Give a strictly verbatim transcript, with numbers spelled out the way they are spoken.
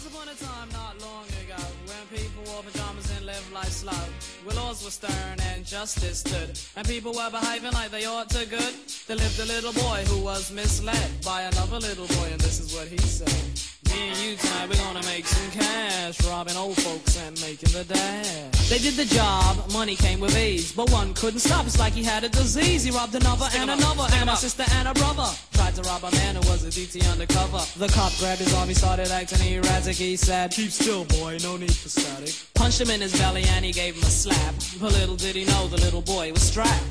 Once upon a time, not long ago, when people wore pajamas and lived life slow, where laws were stern and justice stood, and people were behaving like they ought to good, there lived a little boy who was misled by another little boy, and this is what he said. Me and you tonight, we're gonna make some cash, robbing old folks and making the dash. They did the job, money came with ease, but one couldn't stop, it's like he had a disease. He robbed another Stick and another, and a sister and a brother. Tried to rob a man who was a D T undercover. The cop grabbed his arm, he started acting erratic. He said, "Keep still, boy, no need for static." Punched him in his belly and he gave him a slap, but little did he know the little boy was strapped.